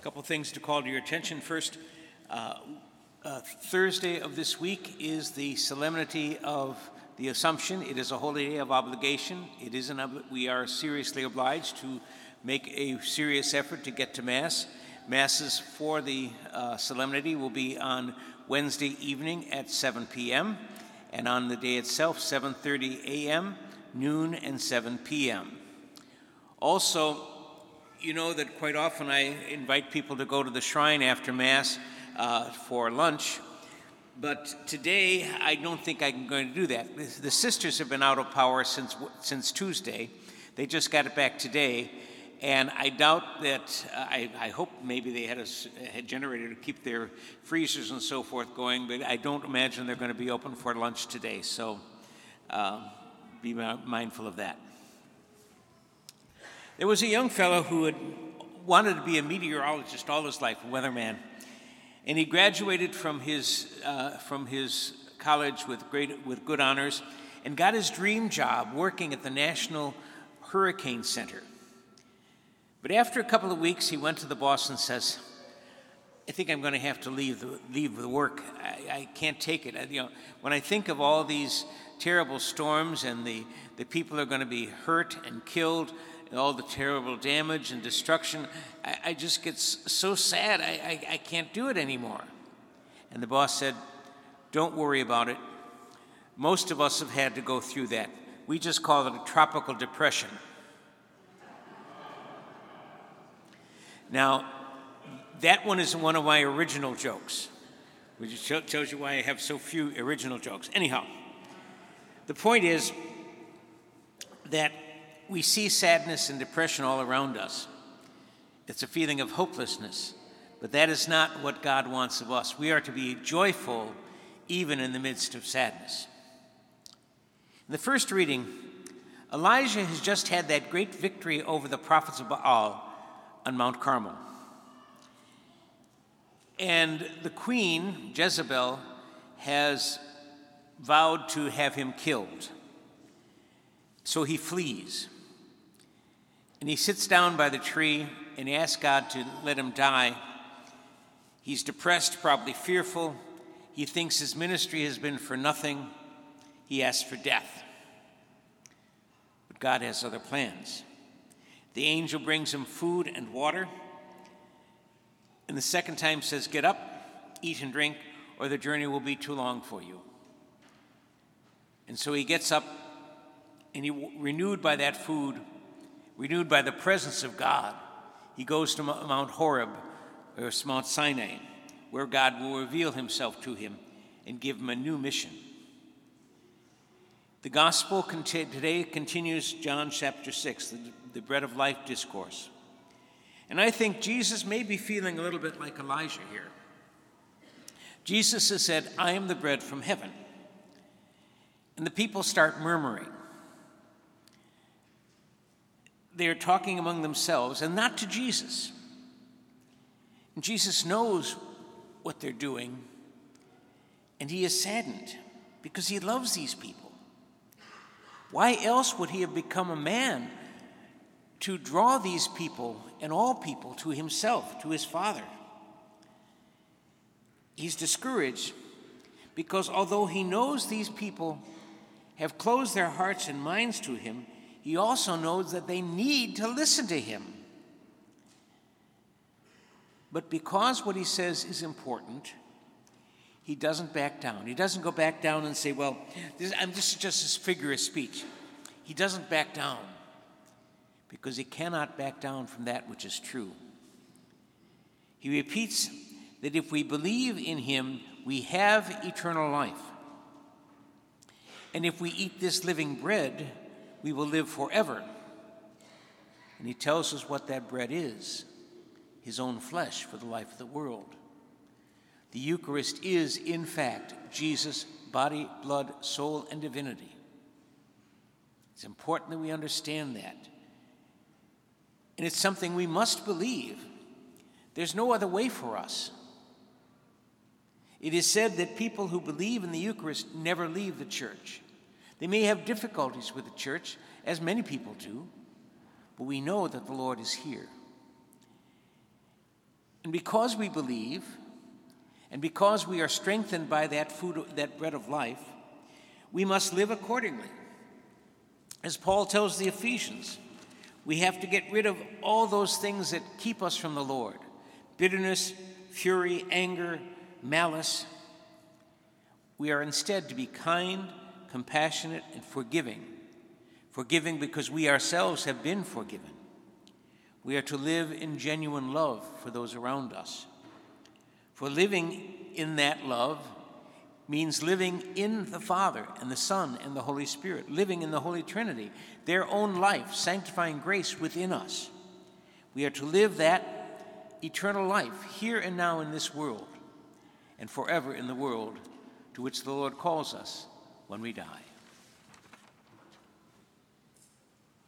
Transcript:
couple things to call to your attention. First, Thursday of this week is the solemnity of the Assumption. It is a holy day of obligation. We are seriously obliged to make a serious effort to get to Mass. Masses for the solemnity will be on Wednesday evening at 7 p.m. and on the day itself, 7:30 a.m., noon, and 7 p.m. Also, you know that quite often I invite people to go to the shrine after Mass for lunch, but today I don't think I'm going to do that. The sisters have been out of power since Tuesday. They just got it back today, and I doubt that, I hope maybe they had a generator to keep their freezers and so forth going, but I don't imagine they're going to be open for lunch today, so be mindful of that. There was a young fellow who had wanted to be a meteorologist all his life, a weatherman, and he graduated from his college with good honors and got his dream job working at the National Hurricane Center. But after a couple of weeks, he went to the boss and says, "I think I'm going to have to leave the work. I can't take it. When I think of all these terrible storms and the people are going to be hurt and killed, and all the terrible damage and destruction, I just get so sad. I can't do it anymore." And the boss said, "Don't worry about it. Most of us have had to go through that. We just call it a tropical depression." Now, that one is one of my original jokes, which tells you why I have so few original jokes. Anyhow, the point is that we see sadness and depression all around us. It's a feeling of hopelessness, but that is not what God wants of us. We are to be joyful even in the midst of sadness. In the first reading, Elijah has just had that great victory over the prophets of Baal on Mount Carmel. And the queen, Jezebel, has vowed to have him killed. So he flees. And he sits down by the tree and asks God to let him die. He's depressed, probably fearful. He thinks his ministry has been for nothing. He asks for death. But God has other plans. The angel brings him food and water. And the second time says, "Get up, eat and drink, or the journey will be too long for you." And so he gets up, and renewed by that food, renewed by the presence of God, he goes to Mount Horeb, or Mount Sinai, where God will reveal himself to him and give him a new mission. The gospel today continues John chapter 6, the bread of life discourse. And I think Jesus may be feeling a little bit like Elijah here. Jesus has said, "I am the bread from heaven." And the people start murmuring. They are talking among themselves and not to Jesus. And Jesus knows what they're doing, and he is saddened because he loves these people. Why else would he have become a man to draw these people and all people to himself, to his Father? He's discouraged because although he knows these people have closed their hearts and minds to him, he also knows that they need to listen to him. But because what he says is important, he doesn't back down. He doesn't go back down and say, "Well, this is just a figure of speech." He doesn't back down because he cannot back down from that which is true. He repeats that if we believe in him, we have eternal life. And if we eat this living bread, we will live forever. And he tells us what that bread is: his own flesh for the life of the world. The Eucharist is, in fact, Jesus' body, blood, soul, and divinity. It's important that we understand that. And it's something we must believe. There's no other way for us. It is said that people who believe in the Eucharist never leave the church. They may have difficulties with the church, as many people do, but we know that the Lord is here. And because we believe, and because we are strengthened by that food, that bread of life, we must live accordingly. As Paul tells the Ephesians, we have to get rid of all those things that keep us from the Lord: bitterness, fury, anger, malice. We are instead to be kind, compassionate, and forgiving. Forgiving because we ourselves have been forgiven. We are to live in genuine love for those around us. For living in that love means living in the Father and the Son and the Holy Spirit, living in the Holy Trinity, their own life, sanctifying grace within us. We are to live that eternal life here and now in this world, and forever in the world to which the Lord calls us when we die.